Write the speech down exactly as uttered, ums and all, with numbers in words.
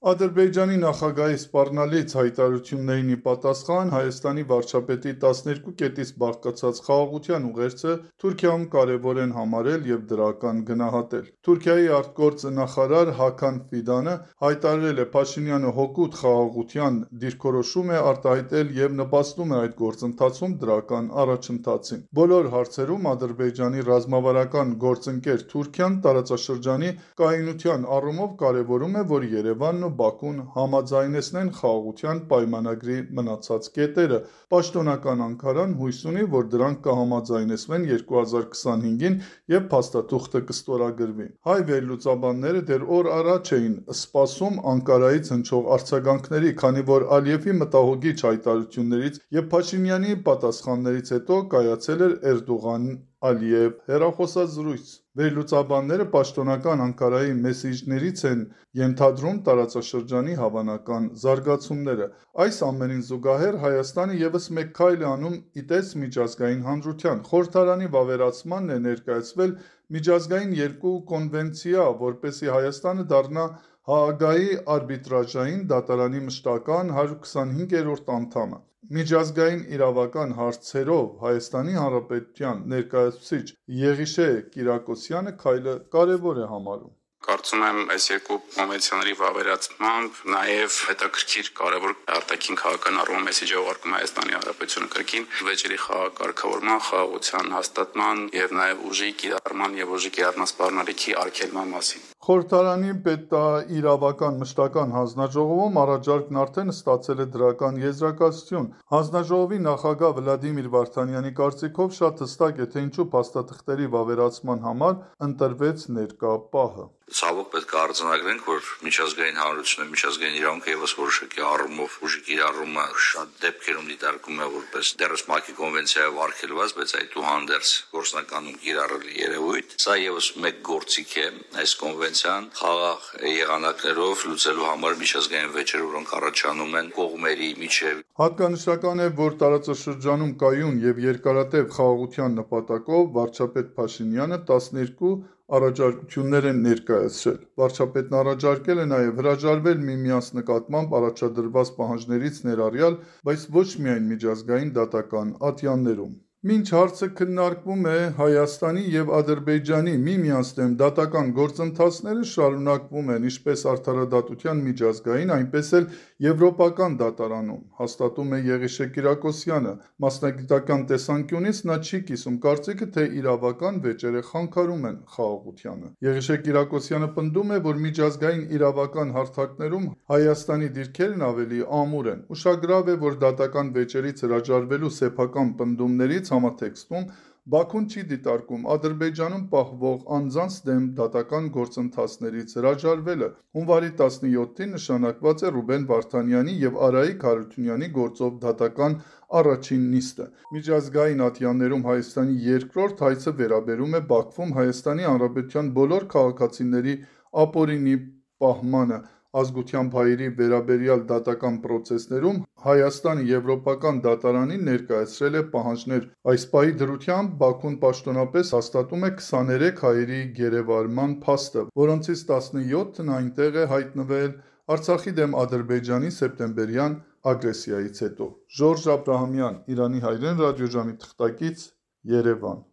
Ադրբեջանի նախագահի սպառնալից հայտարարություններին ի պատասխան Հայաստանի վարչապետի տասներկու կետից բաղկացած խաղաղության ուղերձը Թուրքիայում կարևոր են համարել և դրական գնահատել։ Թուրքիայի արտգործնախարար Հական Ֆիդանը հայտարարել է Փաշինյանը հօգուտ խաղաղության դիրքորոշում է արտահայտել և նպաստում է այդ գործընթացում դրական առաջընթացին։ Բոլոր հարցերում Ադրբեջանի ռազմավարական գործընկեր Թուրքիան տարածաշրջանի կայունության առումով կարևորում է, որ Երևանն ու Բաքուն համաձայնեցնեն խաղաղության պայմանագրի մնացած կետերը։ Պաշտոնական Անկարան հույս ունի, որ դրանք կհամաձայնեցվեն երկու հազար քսանհինգին և փաստաթուղթը կստորագրվի։ Հայ վերլուծաբանները դեռ օր առաջ էին սպասում Անկարայից հնչող արձագանքների, քանի որ Ալիևի մտահոգիչ հայտարարություններից և Փաշինյանի պատասխաններից հետո կայացել էր Էրդողան-Ալիև հեռախոսազրույց։ Վերլուծաբանները պաշտոնական Անկարայի մեսիջներից են ենթադրում տարածաշրջանի հավանական զարգացումները։ Այս ամենին զուգահեռ Հայաստանը ևս մեկ քայլ է անում ի դես միջազգային հանրության։ Խորհրդարանի վավերացմանն է ներկայացվել միջազգային երկու կոնվենցիա, որպեսզի Հայաստանը դառնա Հաագայի արբիտրաժային դատարանի մշտական հարյուր քսանհինգերորդ անդամը։ Միջազգային իրավական հարցերով Հայաստանի Հանրապետության ներկայացուցիչ Եղիշե Կիրակոսյանը քայլը կարևոր է համարում։ Կարծում եմ, այս երկու կոնվենցիաների վավերացմամբ նաև հետաքրքիր կարևոր արտաքին քաղաքական առումով մեսիջ է ուղարկում Հայաստանի Հանրապետությունը կրկին վեճերի խաղակարգավորման, խաղաղության հաստատման և նաև ուժի կիրառման և ուժի կիրառման սպառնալիքի արգելման մասին։ Խորհրդարանի պետաիրավական մշտական հանձնաժողովում առաջարկն արդեն ստացել է դրական եզրակացություն։ Հանձնաժողովի նախագահ Վլադիմիր Վարդանյանի կարծիքով շատ հստակ է, թե ինչու փաստաթղթերի վավերացման համար ընտրվեց ներկա պահը։ Ցավոք պետք է արձանագրենք, որ միջազգային հանրությունը, միջազգային իրավունքը ևս որոշակի առումով ուժի կիրառումը շատ դեպքերում դիտարկում է որպես դեռևս ՄԱԿ-ի կոնվենցիայով արգելված, բայց այդուհանդերձ գործնականում կիրառելի երևույթ։ Սա ևս մեկ գործիք է այս կոնվենցիան խաղաղ եղանակներով լուծելու համար միջազգային վեճեր, որոնք առաջանում են կողմերի միջև։ Հատկանշական է, որ տարածաշրջանում կայուն և երկարատև խաղաղության նպատակով վարչապետ Փաշինյանը տասներկու առաջարկություններ են ներկայացրել։ Վարչապետն առաջարկել է նաև հրաժարվել միմյանց նկատմամբ առաջադրված պահանջներից ներառյալ, բայց ոչ միայն միջազգային դատական ատյաններում։ Մինչ հարցը քննարկվում է, Հայաստանի և Ադրբեջանի միմյանց դեմ դատական գործընթացները շարունակվում են ինչպես արդարադատության միջազգային, այնպես էլ եվրոպական դատարանում, հաստատում է Եղիշե Կիրակոսյանը։ Մասնագիտական տեսանկյունից նա չի կիսում կարծիքը, թե իրավական վեճերը խանգարում են խաղաղությանը։ Եղիշե Կիրակոսյանը պնդում է, որ միջազգային իրավական հարթակներում Հայաստանի դիրքերն ավելի ամուր են։ Ուշագրավ է, որ դատական վեճերից հրաժարվելու սեփական պնդումներից համատեքստում Բաքուն չի դիտարկում Ադրբեջանում պահվող անձանց դեմ դատական գործընթացներից հրաժարվելը։ Հունվարի տասնյոթին նշանակված է Ռուբեն Վարդանյանի և Արայիկ Հարությունյանի գործով դատական առաջին նիստը։ Միջազգային ատյաններում Հայաստանի երկրորդ հայցը վերաբերում է Բաքվում Հայաստանի Հանրապետության բոլոր քաղաքացիների ապօրինի պահմանը։ Ազգությամբ հայերի վերաբերյալ դատական պրոցեսներում Հայաստանը Եվրոպական դատարանին ներկայացրել է պահանջներ։ Այս պահի դրությամբ Բաքուն պաշտոնապես հաստատում է քսաներեք հայերի գերեվարման փաստը, որոնցից տասնյոթն այնտեղ է հայտնվել Արցախի դեմ Ադրբեջանի սեպտեմբերյան ագրեսիայից հետո։ Ժորժ Աբրահամյան, Իրանի հայրեն ռադիոժամի թղթակից, Երևան։